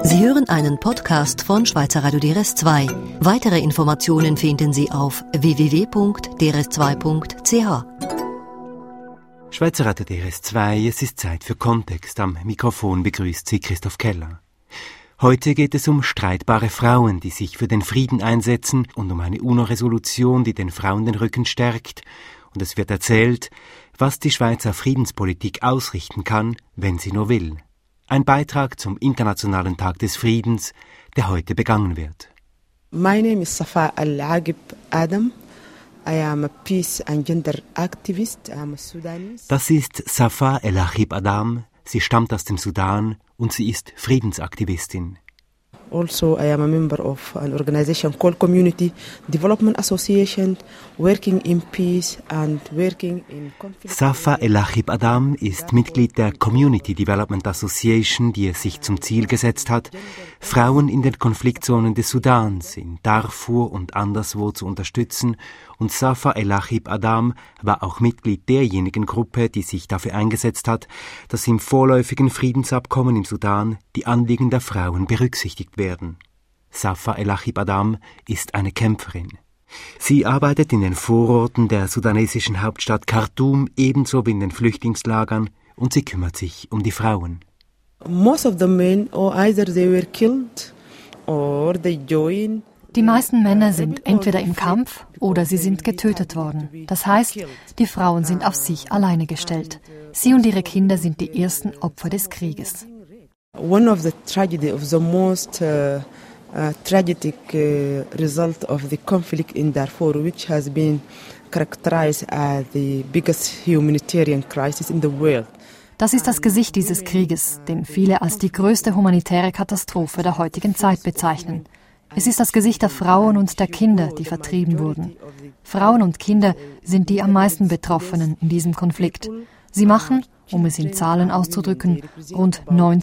Sie hören einen Podcast von Schweizer Radio DRS2. Weitere Informationen finden Sie auf www.drs2.ch. Schweizer Radio DRS2, es ist Zeit für Kontext. Am Mikrofon begrüßt Sie Christoph Keller. Heute geht es um streitbare Frauen, die sich für den Frieden einsetzen und um eine UNO-Resolution, die den Frauen den Rücken stärkt. Und es wird erzählt, was die Schweizer Friedenspolitik ausrichten kann, wenn sie nur will. Ein Beitrag zum Internationalen Tag des Friedens, der heute begangen wird. My name is Safa Al-Agib Adam. I am a peace and gender activist. I am a Sudanese. Das ist Safa El-Agib Adam. Sie stammt aus dem Sudan und sie ist Friedensaktivistin. Also, I am a member of an organization called Community Development Association, working in peace and working in conflict. Safa El-Agib Adam ist Mitglied der Community Development Association, die es sich zum Ziel gesetzt hat, Frauen in den Konfliktzonen des Sudans, in Darfur und anderswo zu unterstützen. Und Safa El-Agib Adam war auch Mitglied derjenigen Gruppe, die sich dafür eingesetzt hat, dass im vorläufigen Friedensabkommen im Sudan die Anliegen der Frauen berücksichtigt werden. Safa El-Agib Adam ist eine Kämpferin. Sie arbeitet in den Vororten der sudanesischen Hauptstadt Khartoum, ebenso wie in den Flüchtlingslagern, und sie kümmert sich um die Frauen. Most of the men, or either they were killed or they joined. Die meisten Männer sind entweder im Kampf oder sie sind getötet worden. Das heißt, die Frauen sind auf sich alleine gestellt. Sie und ihre Kinder sind die ersten Opfer des Krieges. One of the tragedy of the most tragic result of the conflict in Darfur, which has been characterized as the biggest humanitarian crisis in the world. Das ist das Gesicht dieses Krieges, den viele als die größte humanitäre Katastrophe der heutigen Zeit bezeichnen. Es ist das Gesicht der Frauen und der Kinder, die vertrieben wurden. Frauen und Kinder sind die am meisten Betroffenen in diesem Konflikt. Sie machen, um es in Zahlen auszudrücken, rund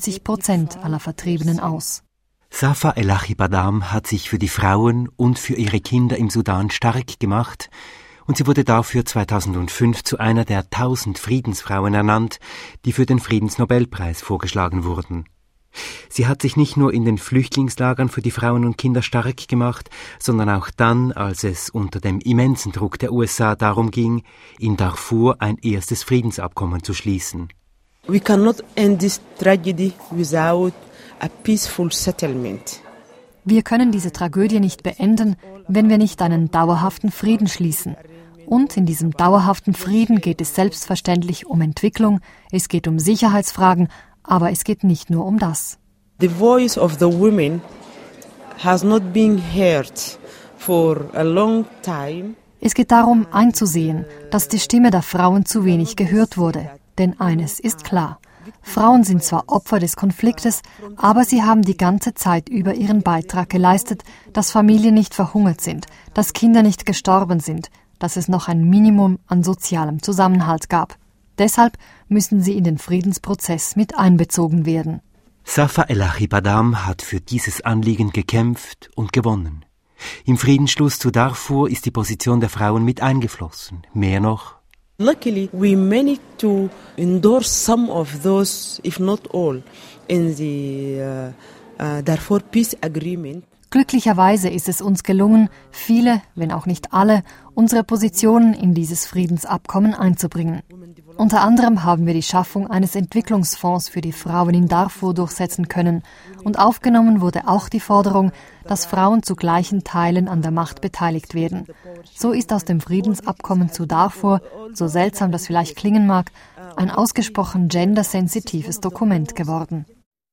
90% aller Vertriebenen aus. Safa El-Agib Adam hat sich für die Frauen und für ihre Kinder im Sudan stark gemacht und sie wurde dafür 2005 zu einer der 1000 Friedensfrauen ernannt, die für den Friedensnobelpreis vorgeschlagen wurden. Sie hat sich nicht nur in den Flüchtlingslagern für die Frauen und Kinder stark gemacht, sondern auch dann, als es unter dem immensen Druck der USA darum ging, in Darfur ein erstes Friedensabkommen zu schließen. We cannot end this tragedy without a peaceful settlement. Wir können diese Tragödie nicht beenden, wenn wir nicht einen dauerhaften Frieden schließen. Und in diesem dauerhaften Frieden geht es selbstverständlich um Entwicklung, es geht um Sicherheitsfragen, aber es geht nicht nur um das. The voice of the women has not been heard for a long time. Es geht darum, einzusehen, dass die Stimme der Frauen zu wenig gehört wurde. Denn eines ist klar: Frauen sind zwar Opfer des Konfliktes, aber sie haben die ganze Zeit über ihren Beitrag geleistet, dass Familien nicht verhungert sind, dass Kinder nicht gestorben sind, dass es noch ein Minimum an sozialem Zusammenhalt gab. Deshalb müssen sie in den Friedensprozess mit einbezogen werden. Safa El-Agib Adam hat für dieses Anliegen gekämpft und gewonnen. Im Friedensschluss zu Darfur ist die Position der Frauen mit eingeflossen. Mehr noch: Luckily, we managed to endorse some of those, if not all, in the Darfur Peace Agreement. Glücklicherweise ist es uns gelungen, viele, wenn auch nicht alle, unsere Positionen in dieses Friedensabkommen einzubringen. Unter anderem haben wir die Schaffung eines Entwicklungsfonds für die Frauen in Darfur durchsetzen können und aufgenommen wurde auch die Forderung, dass Frauen zu gleichen Teilen an der Macht beteiligt werden. So ist aus dem Friedensabkommen zu Darfur, so seltsam das vielleicht klingen mag, ein ausgesprochen gendersensitives Dokument geworden.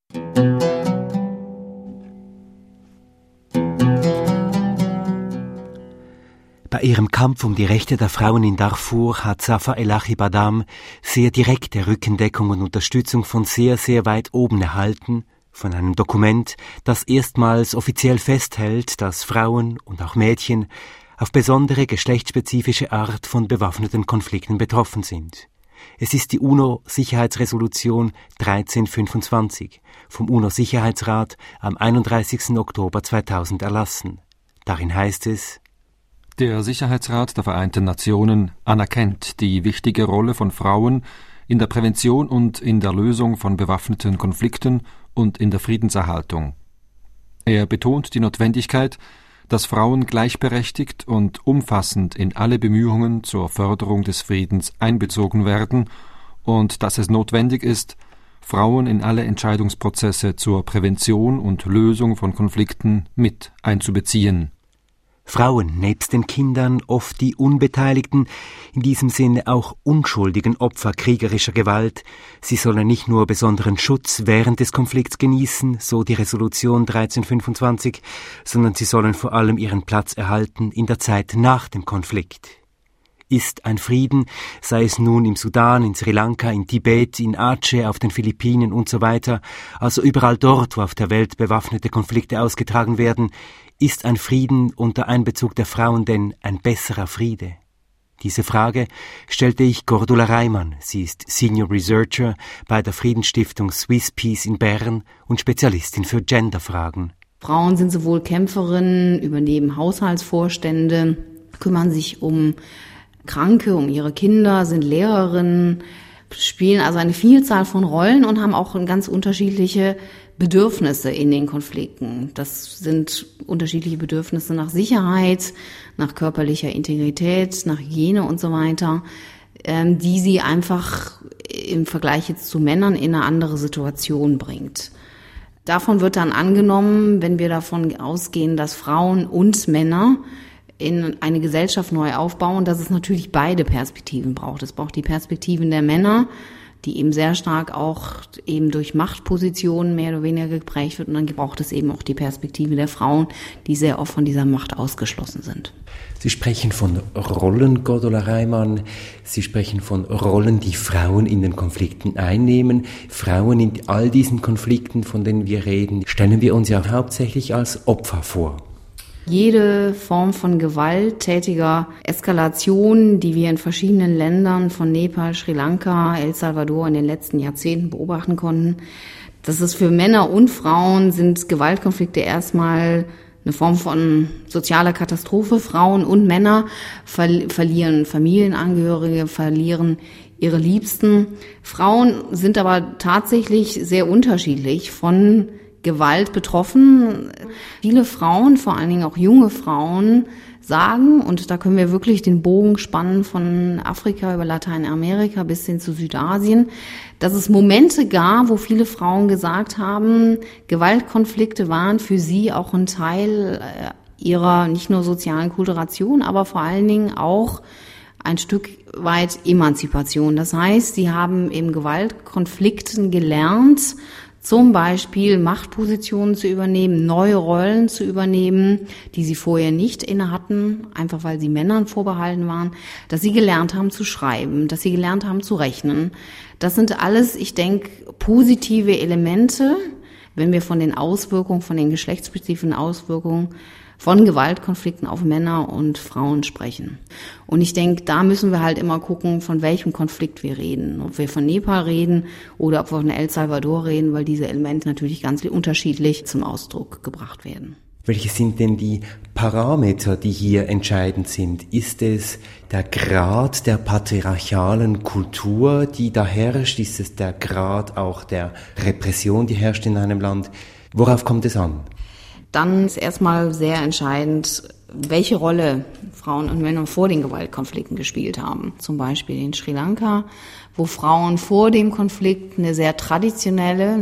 Bei ihrem Kampf um die Rechte der Frauen in Darfur hat Safa El-Agib Adam sehr direkte Rückendeckung und Unterstützung von sehr, sehr weit oben erhalten, von einem Dokument, das erstmals offiziell festhält, dass Frauen und auch Mädchen auf besondere geschlechtsspezifische Art von bewaffneten Konflikten betroffen sind. Es ist die UNO-Sicherheitsresolution 1325 vom UNO-Sicherheitsrat am 31. Oktober 2000 erlassen. Darin heißt es: Der Sicherheitsrat der Vereinten Nationen anerkennt die wichtige Rolle von Frauen in der Prävention und in der Lösung von bewaffneten Konflikten und in der Friedenserhaltung. Er betont die Notwendigkeit, dass Frauen gleichberechtigt und umfassend in alle Bemühungen zur Förderung des Friedens einbezogen werden und dass es notwendig ist, Frauen in alle Entscheidungsprozesse zur Prävention und Lösung von Konflikten mit einzubeziehen. Frauen, nebst den Kindern oft die unbeteiligten, in diesem Sinne auch unschuldigen Opfer kriegerischer Gewalt. Sie sollen nicht nur besonderen Schutz während des Konflikts genießen, so die Resolution 1325, sondern sie sollen vor allem ihren Platz erhalten in der Zeit nach dem Konflikt. Ist ein Frieden, sei es nun im Sudan, in Sri Lanka, in Tibet, in Aceh, auf den Philippinen und so weiter, also überall dort, wo auf der Welt bewaffnete Konflikte ausgetragen werden, ist ein Frieden unter Einbezug der Frauen denn ein besserer Friede? Diese Frage stellte ich Cordula Reimann. Sie ist Senior Researcher bei der Friedensstiftung Swiss Peace in Bern und Spezialistin für Genderfragen. Frauen sind sowohl Kämpferinnen, übernehmen Haushaltsvorstände, kümmern sich um Kranke, um ihre Kinder, sind Lehrerinnen, spielen also eine Vielzahl von Rollen und haben auch ganz unterschiedliche Bedürfnisse in den Konflikten. Das sind unterschiedliche Bedürfnisse nach Sicherheit, nach körperlicher Integrität, nach Hygiene und so weiter, die sie einfach im Vergleich jetzt zu Männern in eine andere Situation bringt. Davon wird dann angenommen, wenn wir davon ausgehen, dass Frauen und Männer in eine Gesellschaft neu aufbauen, dass es natürlich beide Perspektiven braucht. Es braucht die Perspektiven der Männer, die eben sehr stark auch eben durch Machtpositionen mehr oder weniger geprägt wird. Und dann braucht es eben auch die Perspektive der Frauen, die sehr oft von dieser Macht ausgeschlossen sind. Sie sprechen von Rollen, Cordula Reimann. Sie sprechen von Rollen, die Frauen in den Konflikten einnehmen. Frauen in all diesen Konflikten, von denen wir reden, stellen wir uns ja hauptsächlich als Opfer vor. Jede Form von gewalttätiger Eskalation, die wir in verschiedenen Ländern von Nepal, Sri Lanka, El Salvador in den letzten Jahrzehnten beobachten konnten, das ist für Männer und Frauen sind Gewaltkonflikte erstmal eine Form von sozialer Katastrophe. Frauen und Männer verlieren Familienangehörige, verlieren ihre Liebsten. Frauen sind aber tatsächlich sehr unterschiedlich von Gewalt betroffen. Viele Frauen, vor allen Dingen auch junge Frauen, sagen, und da können wir wirklich den Bogen spannen von Afrika über Lateinamerika bis hin zu Südasien, dass es Momente gab, wo viele Frauen gesagt haben, Gewaltkonflikte waren für sie auch ein Teil ihrer nicht nur sozialen Kulturation, aber vor allen Dingen auch ein Stück weit Emanzipation. Das heißt, sie haben in Gewaltkonflikten gelernt, zum Beispiel Machtpositionen zu übernehmen, neue Rollen zu übernehmen, die sie vorher nicht inne hatten, einfach weil sie Männern vorbehalten waren, dass sie gelernt haben zu schreiben, dass sie gelernt haben zu rechnen. Das sind alles, ich denke, positive Elemente, wenn wir von den Auswirkungen, von den geschlechtsspezifischen Auswirkungen von Gewaltkonflikten auf Männer und Frauen sprechen. Und ich denke, da müssen wir halt immer gucken, von welchem Konflikt wir reden. Ob wir von Nepal reden oder ob wir von El Salvador reden, weil diese Elemente natürlich ganz unterschiedlich zum Ausdruck gebracht werden. Welche sind denn die Parameter, die hier entscheidend sind? Ist es der Grad der patriarchalen Kultur, die da herrscht? Ist es der Grad auch der Repression, die herrscht in einem Land? Worauf kommt es an? Dann ist erstmal sehr entscheidend, welche Rolle Frauen und Männer vor den Gewaltkonflikten gespielt haben. Zum Beispiel in Sri Lanka, wo Frauen vor dem Konflikt eine traditionelle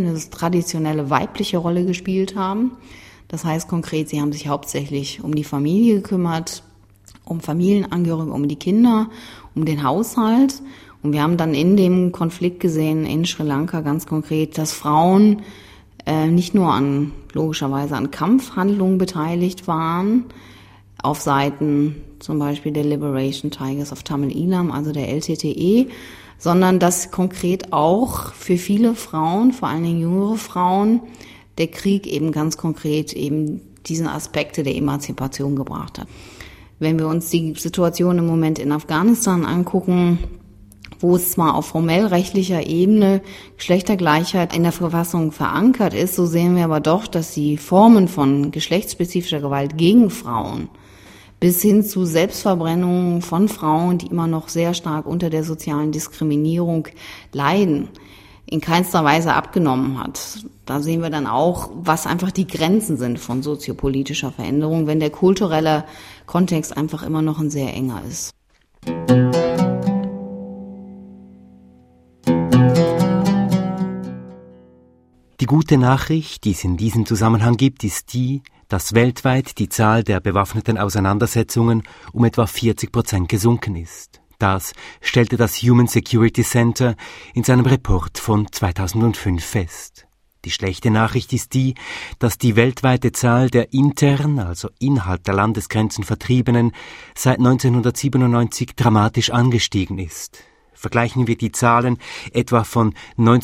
weibliche Rolle gespielt haben. Das heißt konkret, sie haben sich hauptsächlich um die Familie gekümmert, um Familienangehörige, um die Kinder, um den Haushalt. Und wir haben dann in dem Konflikt gesehen, in Sri Lanka ganz konkret, dass Frauen nicht nur logischerweise an Kampfhandlungen beteiligt waren, auf Seiten zum Beispiel der Liberation Tigers of Tamil Eelam, also der LTTE, sondern dass konkret auch für viele Frauen, vor allen Dingen jüngere Frauen, der Krieg eben ganz konkret eben diese Aspekte der Emanzipation gebracht hat. Wenn wir uns die Situation im Moment in Afghanistan angucken, wo es zwar auf formell rechtlicher Ebene Geschlechtergleichheit in der Verfassung verankert ist, so sehen wir aber doch, dass die Formen von geschlechtsspezifischer Gewalt gegen Frauen bis hin zu Selbstverbrennungen von Frauen, die immer noch sehr stark unter der sozialen Diskriminierung leiden, in keinster Weise abgenommen hat. Da sehen wir dann auch, was einfach die Grenzen sind von soziopolitischer Veränderung, wenn der kulturelle Kontext einfach immer noch ein sehr enger ist. Die gute Nachricht, die es in diesem Zusammenhang gibt, ist die, dass weltweit die Zahl der bewaffneten Auseinandersetzungen um etwa 40% gesunken ist. Das stellte das Human Security Center in seinem Report von 2005 fest. Die schlechte Nachricht ist die, dass die weltweite Zahl der intern, also innerhalb der Landesgrenzen Vertriebenen, seit 1997 dramatisch angestiegen ist. Vergleichen wir die Zahlen etwa von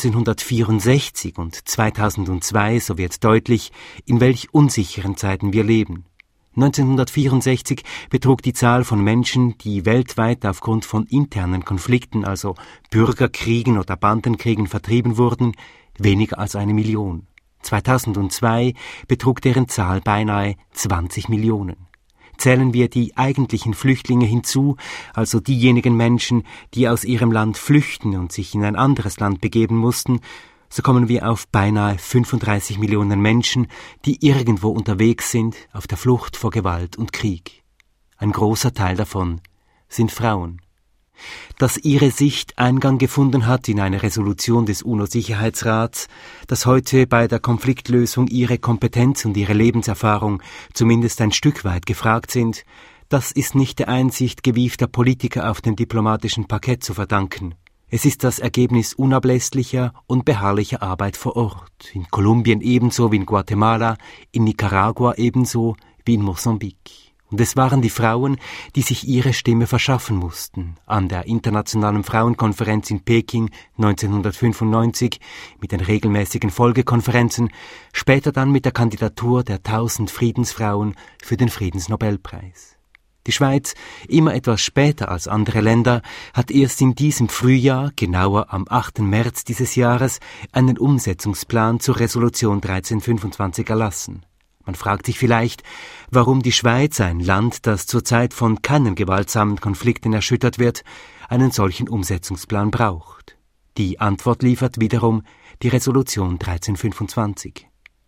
1964 und 2002, so wird deutlich, in welch unsicheren Zeiten wir leben. 1964 betrug die Zahl von Menschen, die weltweit aufgrund von internen Konflikten, also Bürgerkriegen oder Bandenkriegen vertrieben wurden, weniger als 1 Million. 2002 betrug deren Zahl beinahe 20 Millionen. Zählen wir die eigentlichen Flüchtlinge hinzu, also diejenigen Menschen, die aus ihrem Land flüchten und sich in ein anderes Land begeben mussten, so kommen wir auf beinahe 35 Millionen Menschen, die irgendwo unterwegs sind, auf der Flucht vor Gewalt und Krieg. Ein großer Teil davon sind Frauen. Dass ihre Sicht Eingang gefunden hat in eine Resolution des UNO-Sicherheitsrats, dass heute bei der Konfliktlösung ihre Kompetenz und ihre Lebenserfahrung zumindest ein Stück weit gefragt sind, das ist nicht der Einsicht gewiefter Politiker auf dem diplomatischen Parkett zu verdanken. Es ist das Ergebnis unablässlicher und beharrlicher Arbeit vor Ort, in Kolumbien ebenso wie in Guatemala, in Nicaragua ebenso wie in Mosambik. Und es waren die Frauen, die sich ihre Stimme verschaffen mussten, an der Internationalen Frauenkonferenz in Peking 1995, mit den regelmäßigen Folgekonferenzen, später dann mit der Kandidatur der 1000 Friedensfrauen für den Friedensnobelpreis. Die Schweiz, immer etwas später als andere Länder, hat erst in diesem Frühjahr, genauer am 8. März dieses Jahres, einen Umsetzungsplan zur Resolution 1325 erlassen. Man fragt sich vielleicht, warum die Schweiz, ein Land, das zurzeit von keinen gewaltsamen Konflikten erschüttert wird, einen solchen Umsetzungsplan braucht. Die Antwort liefert wiederum die Resolution 1325.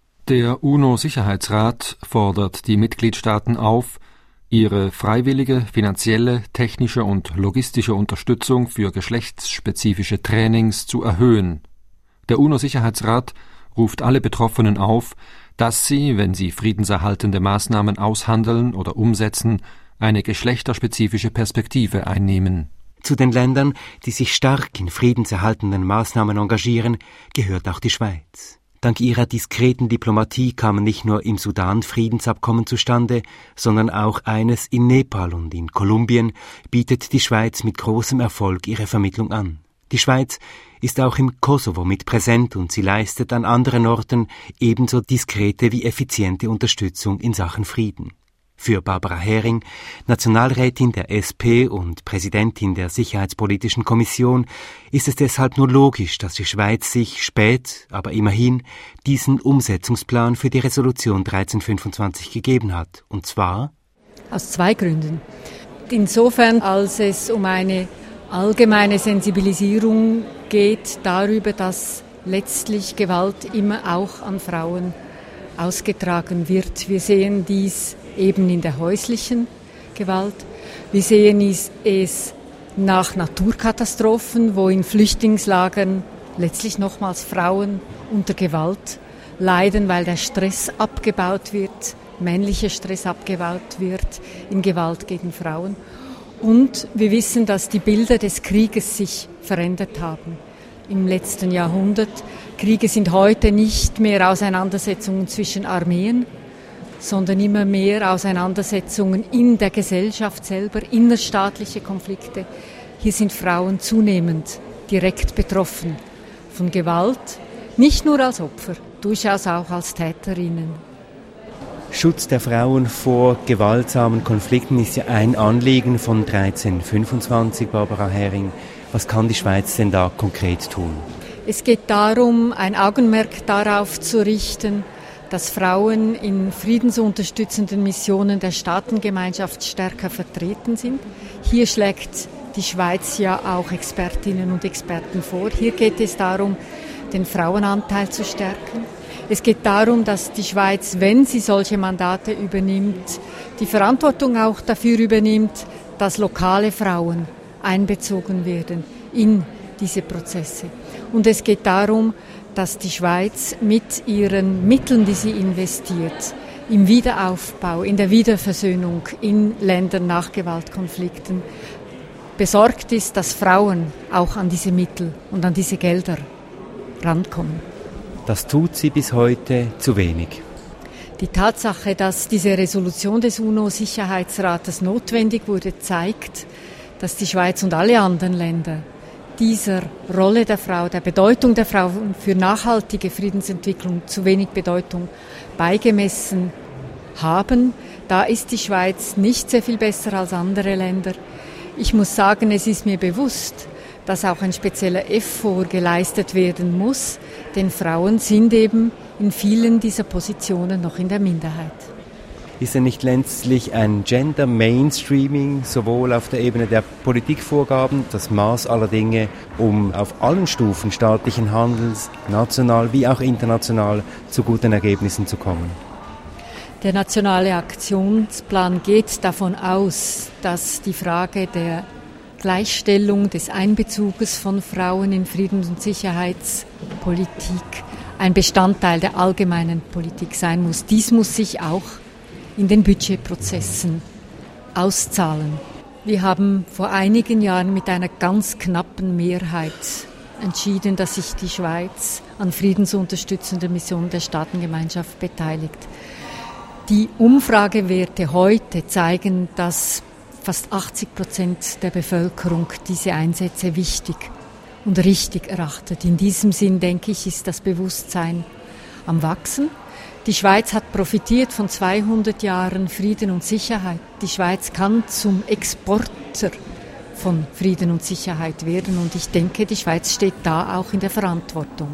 Der UNO-Sicherheitsrat fordert die Mitgliedstaaten auf, ihre freiwillige, finanzielle, technische und logistische Unterstützung für geschlechtsspezifische Trainings zu erhöhen. Der UNO-Sicherheitsrat ruft alle Betroffenen auf, dass sie, wenn sie friedenserhaltende Maßnahmen aushandeln oder umsetzen, eine geschlechterspezifische Perspektive einnehmen. Zu den Ländern, die sich stark in friedenserhaltenden Maßnahmen engagieren, gehört auch die Schweiz. Dank ihrer diskreten Diplomatie kamen nicht nur im Sudan Friedensabkommen zustande, sondern auch eines in Nepal und in Kolumbien bietet die Schweiz mit großem Erfolg ihre Vermittlung an. Die Schweiz ist auch im Kosovo mit präsent und sie leistet an anderen Orten ebenso diskrete wie effiziente Unterstützung in Sachen Frieden. Für Barbara Hering, Nationalrätin der SP und Präsidentin der Sicherheitspolitischen Kommission, ist es deshalb nur logisch, dass die Schweiz sich spät, aber immerhin, diesen Umsetzungsplan für die Resolution 1325 gegeben hat. Und zwar aus 2 Gründen. Insofern, als es um eine allgemeine Sensibilisierung geht darüber, dass letztlich Gewalt immer auch an Frauen ausgetragen wird. Wir sehen dies eben in der häuslichen Gewalt. Wir sehen es nach Naturkatastrophen, wo in Flüchtlingslagern letztlich nochmals Frauen unter Gewalt leiden, weil der Stress abgebaut wird, männlicher Stress abgebaut wird in Gewalt gegen Frauen. Und wir wissen, dass die Bilder des Krieges sich verändert haben im letzten Jahrhundert. Kriege sind heute nicht mehr Auseinandersetzungen zwischen Armeen, sondern immer mehr Auseinandersetzungen in der Gesellschaft selber, innerstaatliche Konflikte. Hier sind Frauen zunehmend direkt betroffen von Gewalt, nicht nur als Opfer, durchaus auch als Täterinnen. Schutz der Frauen vor gewaltsamen Konflikten ist ja ein Anliegen von 1325, Barbara Hering. Was kann die Schweiz denn da konkret tun? Es geht darum, ein Augenmerk darauf zu richten, dass Frauen in friedensunterstützenden Missionen der Staatengemeinschaft stärker vertreten sind. Hier schlägt die Schweiz ja auch Expertinnen und Experten vor. Hier geht es darum, den Frauenanteil zu stärken. Es geht darum, dass die Schweiz, wenn sie solche Mandate übernimmt, die Verantwortung auch dafür übernimmt, dass lokale Frauen einbezogen werden in diese Prozesse. Und es geht darum, dass die Schweiz mit ihren Mitteln, die sie investiert, im Wiederaufbau, in der Wiederversöhnung in Ländern nach Gewaltkonflikten besorgt ist, dass Frauen auch an diese Mittel und an diese Gelder rankommen. Das tut sie bis heute zu wenig. Die Tatsache, dass diese Resolution des UNO-Sicherheitsrates notwendig wurde, zeigt, dass die Schweiz und alle anderen Länder dieser Rolle der Frau, der Bedeutung der Frau für nachhaltige Friedensentwicklung zu wenig Bedeutung beigemessen haben. Da ist die Schweiz nicht sehr viel besser als andere Länder. Ich muss sagen, es ist mir bewusst, dass auch ein spezieller Effort geleistet werden muss, denn Frauen sind eben in vielen dieser Positionen noch in der Minderheit. Ist denn nicht letztlich ein Gender Mainstreaming sowohl auf der Ebene der Politikvorgaben, das Maß aller Dinge, um auf allen Stufen staatlichen Handels, national wie auch international, zu guten Ergebnissen zu kommen? Der nationale Aktionsplan geht davon aus, dass die Frage der Gleichstellung, des Einbezuges von Frauen in Friedens- und Sicherheitspolitik ein Bestandteil der allgemeinen Politik sein muss. Dies muss sich auch in den Budgetprozessen auszahlen. Wir haben vor einigen Jahren mit einer ganz knappen Mehrheit entschieden, dass sich die Schweiz an friedensunterstützender Mission der Staatengemeinschaft beteiligt. Die Umfragewerte heute zeigen, dass fast 80% der Bevölkerung diese Einsätze wichtig und richtig erachtet. In diesem Sinn, denke ich, ist das Bewusstsein am Wachsen. Die Schweiz hat profitiert von 200 Jahren Frieden und Sicherheit. Die Schweiz kann zum Exporter von Frieden und Sicherheit werden und ich denke, die Schweiz steht da auch in der Verantwortung.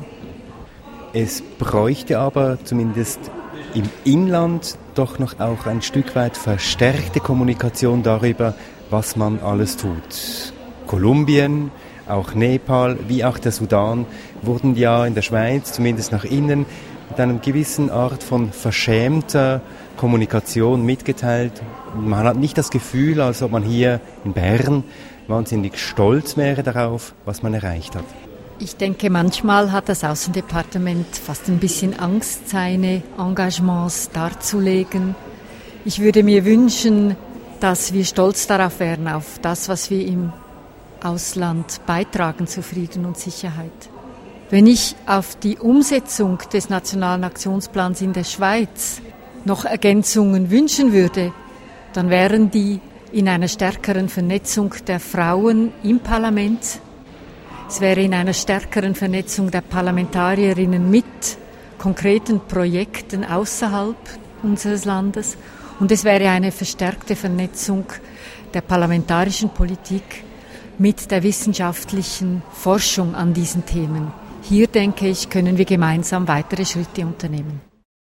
Es bräuchte aber zumindest im Inland doch noch auch ein Stück weit verstärkte Kommunikation darüber, was man alles tut. Kolumbien, auch Nepal, wie auch der Sudan wurden ja in der Schweiz, zumindest nach innen, mit einer gewissen Art von verschämter Kommunikation mitgeteilt. Man hat nicht das Gefühl, als ob man hier in Bern wahnsinnig stolz wäre darauf, was man erreicht hat. Ich denke, manchmal hat das Außendepartement fast ein bisschen Angst, seine Engagements darzulegen. Ich würde mir wünschen, dass wir stolz darauf wären, auf das, was wir im Ausland beitragen zu Frieden und Sicherheit. Wenn ich auf die Umsetzung des Nationalen Aktionsplans in der Schweiz noch Ergänzungen wünschen würde, dann wären die in einer stärkeren Vernetzung der Frauen im Parlament. Es wäre in einer stärkeren Vernetzung der Parlamentarierinnen mit konkreten Projekten außerhalb unseres Landes. Und es wäre eine verstärkte Vernetzung der parlamentarischen Politik mit der wissenschaftlichen Forschung an diesen Themen. Hier, denke ich, können wir gemeinsam weitere Schritte unternehmen.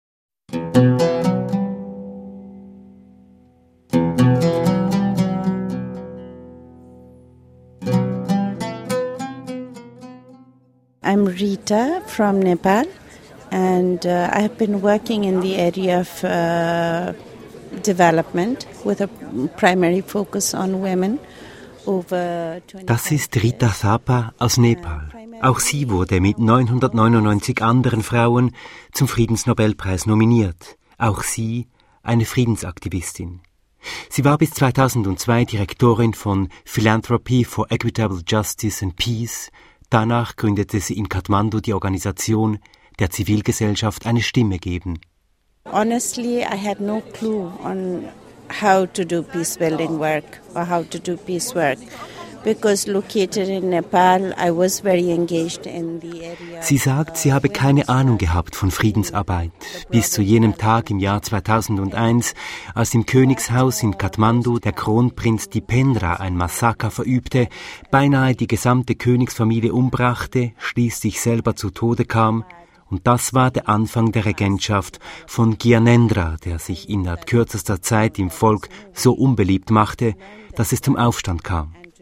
I'm Rita from Nepal, and I have been working in the area of development with a primary focus on women. Das ist Rita Thapa aus Nepal. Auch sie wurde mit 999 anderen Frauen zum Friedensnobelpreis nominiert. Auch sie eine Friedensaktivistin. Sie war bis 2002 Direktorin von Philanthropy for Equitable Justice and Peace. Danach gründete sie in Kathmandu die Organisation der Zivilgesellschaft eine Stimme geben. Honestly, I had no clue on how to do peace building work or how to do peace work. Because located in Nepal, I was very engaged in the area. Sie sagt, sie habe keine Ahnung gehabt von Friedensarbeit. Bis zu jenem Tag im Jahr 2001, als im Königshaus in Kathmandu der Kronprinz Dipendra ein Massaker verübte, beinahe die gesamte Königsfamilie umbrachte, schließlich selber zu Tode kam. Und das war der Anfang der Regentschaft von Gyanendra, der sich innerhalb kürzester Zeit im Volk so unbeliebt machte, dass es zum Aufstand kam.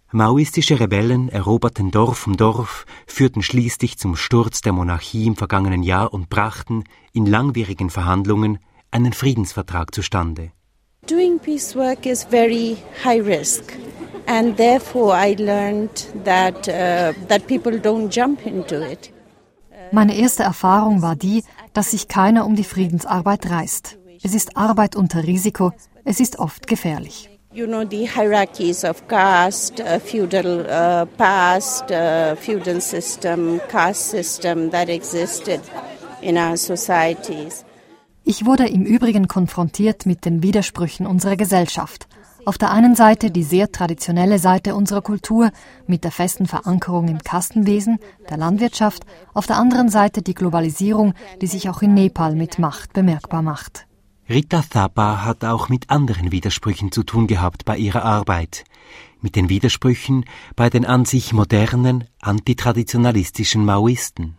Maoistische Rebellen eroberten Dorf um Dorf, führten schließlich zum Sturz der Monarchie im vergangenen Jahr und brachten in langwierigen Verhandlungen einen Friedensvertrag zustande. Doing peace work is very high risk, and therefore I learned that people don't jump into it. Meine erste Erfahrung war die, dass sich keiner um die Friedensarbeit reißt. Es ist Arbeit unter Risiko, es ist oft gefährlich. You know, the hierarchies of caste, feudal past, feudal system, caste system that existed in our societies. Ich wurde im Übrigen konfrontiert mit den Widersprüchen unserer Gesellschaft. Auf der einen Seite die sehr traditionelle Seite unserer Kultur mit der festen Verankerung im Kastenwesen, der Landwirtschaft, auf der anderen Seite die Globalisierung, die sich auch in Nepal mit Macht bemerkbar macht. Rita Thapa hat auch mit anderen Widersprüchen zu tun gehabt bei ihrer Arbeit. Mit den Widersprüchen bei den an sich modernen, antitraditionalistischen Maoisten.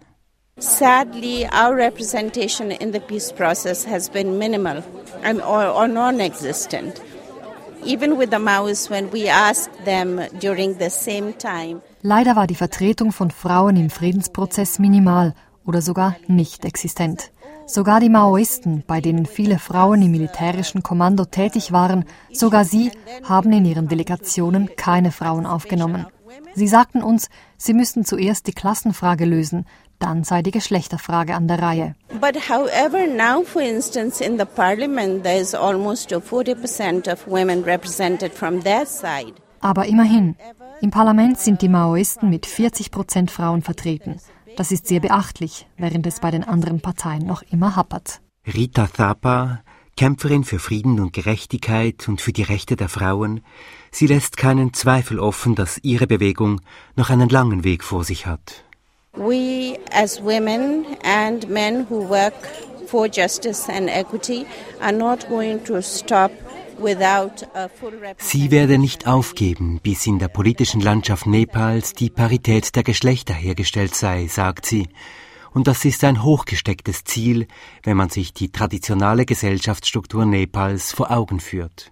Sadly, our representation in the peace process has been minimal or non-existent. Even with the Maoists, when we asked them during the same time. Leider war die Vertretung von Frauen im Friedensprozess minimal oder sogar nicht existent. Sogar die Maoisten, bei denen viele Frauen im militärischen Kommando tätig waren, sogar sie haben in ihren Delegationen keine Frauen aufgenommen. Sie sagten uns, sie müssten zuerst die Klassenfrage lösen, dann sei die Geschlechterfrage an der Reihe. But however, now, for instance, in the parliament, there is almost 40% of women represented from their side. Aber immerhin, im Parlament sind die Maoisten mit 40% Frauen vertreten. Das ist sehr beachtlich, während es bei den anderen Parteien noch immer hapert. Rita Thapa, Kämpferin für Frieden und Gerechtigkeit und für die Rechte der Frauen, sie lässt keinen Zweifel offen, dass ihre Bewegung noch einen langen Weg vor sich hat. We as women and men who work for justice and equity are not going to stop without a full representation. Sie werde nicht aufgeben, bis in der politischen Landschaft Nepals die Parität der Geschlechter hergestellt sei, sagt sie. Und das ist ein hochgestecktes Ziel, wenn man sich die traditionelle Gesellschaftsstruktur Nepals vor Augen führt.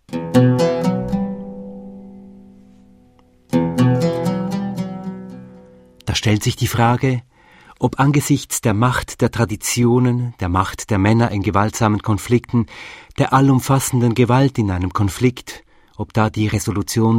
Da stellt sich die Frage, ob angesichts der Macht der Traditionen, der Macht der Männer in gewaltsamen Konflikten, der allumfassenden Gewalt in einem Konflikt, ob da die Resolution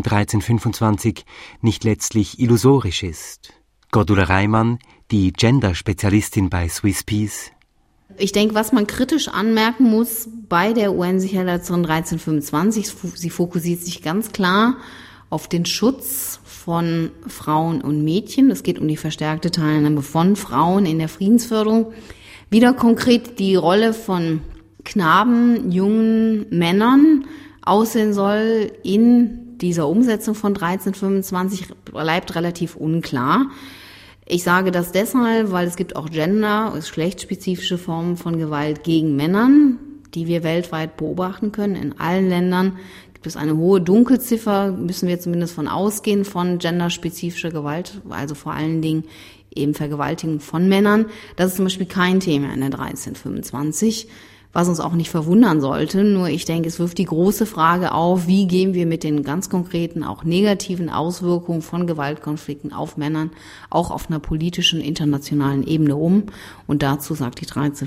1325 nicht letztlich illusorisch ist. Gordula Reimann, die Gender-Spezialistin bei Swiss Peace. Ich denke, was man kritisch anmerken muss bei der UN-Sicherheitsresolution 1325, sie fokussiert sich ganz klar auf den Schutz von Frauen und Mädchen. Es geht um die verstärkte Teilnahme von Frauen in der Friedensförderung. Wieder konkret die Rolle von Knaben, jungen Männern aussehen soll in dieser Umsetzung von 1325, bleibt relativ unklar. Ich sage das deshalb, weil es gibt auch geschlechtsspezifische Formen von Gewalt gegen Männern, die wir weltweit beobachten können. In allen Ländern gibt es eine hohe Dunkelziffer, müssen wir zumindest von ausgehen, von genderspezifischer Gewalt, also vor allen Dingen eben Vergewaltigung von Männern. Das ist zum Beispiel kein Thema in der 1325, was uns auch nicht verwundern sollte. Nur ich denke, es wirft die große Frage auf, wie gehen wir mit den ganz konkreten, auch negativen Auswirkungen von Gewaltkonflikten auf Männern, auch auf einer politischen, internationalen Ebene um. Und dazu sagt die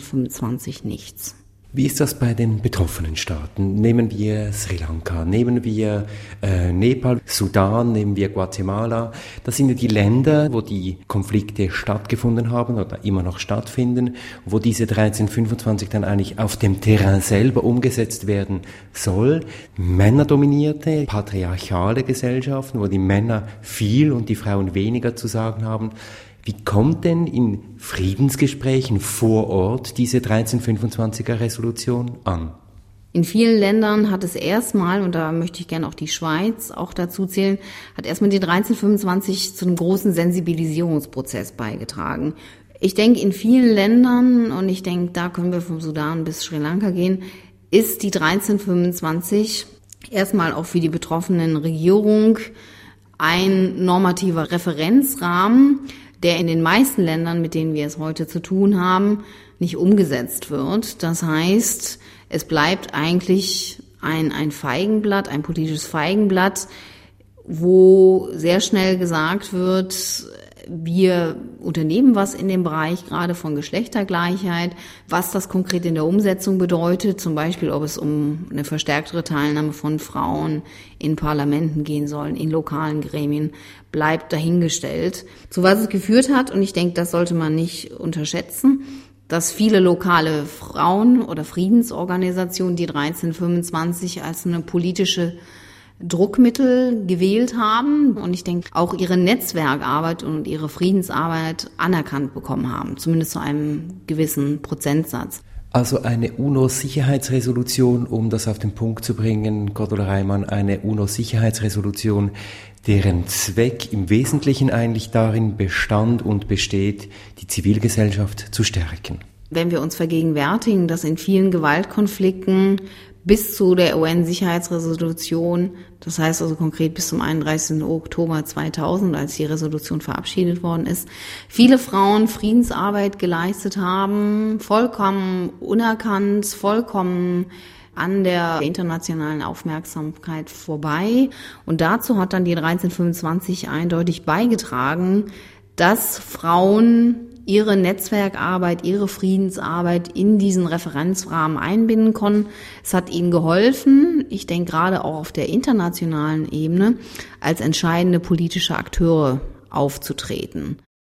1325 nichts. Wie ist das bei den betroffenen Staaten? Nehmen wir Sri Lanka, nehmen wir Nepal, Sudan, nehmen wir Guatemala. Das sind ja die Länder, wo die Konflikte stattgefunden haben oder immer noch stattfinden, wo diese 1325 dann eigentlich auf dem Terrain selber umgesetzt werden soll. Männerdominierte, patriarchale Gesellschaften, wo die Männer viel und die Frauen weniger zu sagen haben. Wie kommt denn in Friedensgesprächen vor Ort diese 1325er Resolution an? In vielen Ländern hat es erstmal, und da möchte ich gerne auch die Schweiz auch dazu zählen, hat erstmal die 1325 zu einem großen Sensibilisierungsprozess beigetragen. Ich denke, in vielen Ländern, und ich denke, da können wir vom Sudan bis Sri Lanka gehen, ist die 1325 erstmal auch für die betroffenen Regierung ein normativer Referenzrahmen, der in den meisten Ländern, mit denen wir es heute zu tun haben, nicht umgesetzt wird. Das heißt, es bleibt eigentlich ein Feigenblatt, ein politisches Feigenblatt, wo sehr schnell gesagt wird, wir unternehmen was in dem Bereich gerade von Geschlechtergleichheit, was das konkret in der Umsetzung bedeutet, zum Beispiel ob es um eine verstärktere Teilnahme von Frauen in Parlamenten gehen soll, in lokalen Gremien, bleibt dahingestellt. Zu was es geführt hat, und ich denke, das sollte man nicht unterschätzen, dass viele lokale Frauen- oder Friedensorganisationen die 1325 als eine politische Druckmittel gewählt haben und ich denke auch ihre Netzwerkarbeit und ihre Friedensarbeit anerkannt bekommen haben, zumindest zu einem gewissen Prozentsatz. Also eine UNO-Sicherheitsresolution, um das auf den Punkt zu bringen, Cordula Reimann, eine UNO-Sicherheitsresolution, deren Zweck im Wesentlichen eigentlich darin bestand und besteht, die Zivilgesellschaft zu stärken. Wenn wir uns vergegenwärtigen, dass in vielen Gewaltkonflikten bis zu der UN-Sicherheitsresolution, das heißt also konkret bis zum 31. Oktober 2000, als die Resolution verabschiedet worden ist, viele Frauen Friedensarbeit geleistet haben, vollkommen unerkannt, vollkommen an der internationalen Aufmerksamkeit vorbei. Und dazu hat dann die 1325 eindeutig beigetragen, dass Frauen ihre Netzwerkarbeit, ihre Friedensarbeit in diesen Referenzrahmen einbinden konnten. Es hat ihnen geholfen, ich denke gerade auch auf der internationalen Ebene, als entscheidende politische Akteure aufzutreten.